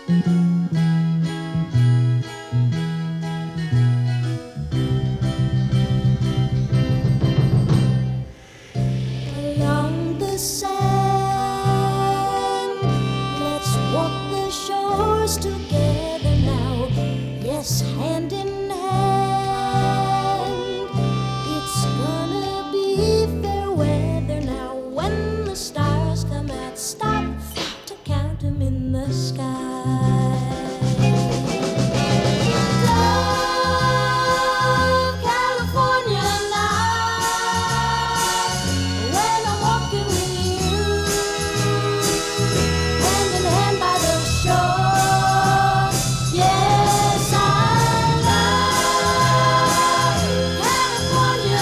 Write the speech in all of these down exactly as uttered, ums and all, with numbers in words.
Along the sand, let's walk the shores together now. Yes, hand in hand. It's gonna be fair weather now. When the stars come out, stop to count 'em in the sky. Love California night, when I'm walking with you, hand in hand by the shore. Yes, I love California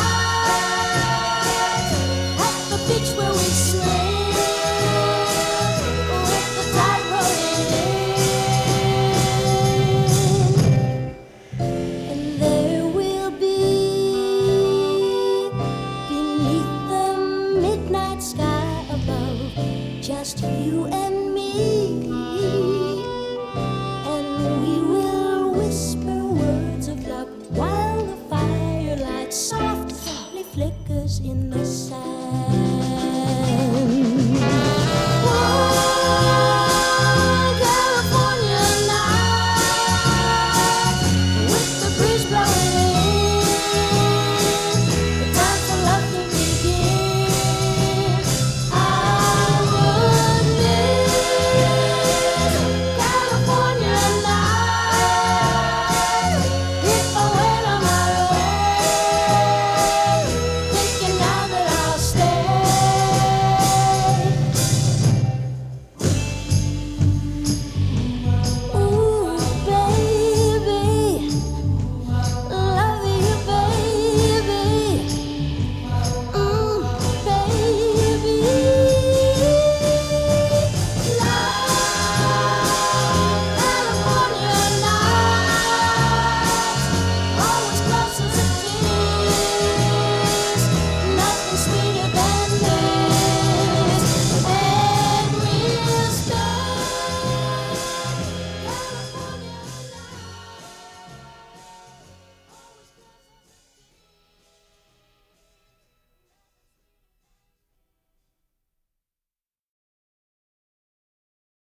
night, at the beach where we swim with the tide rolling in. And there will be, beneath the midnight sky above, just you and me. And we will whisper words of love while the firelight softly flickers in the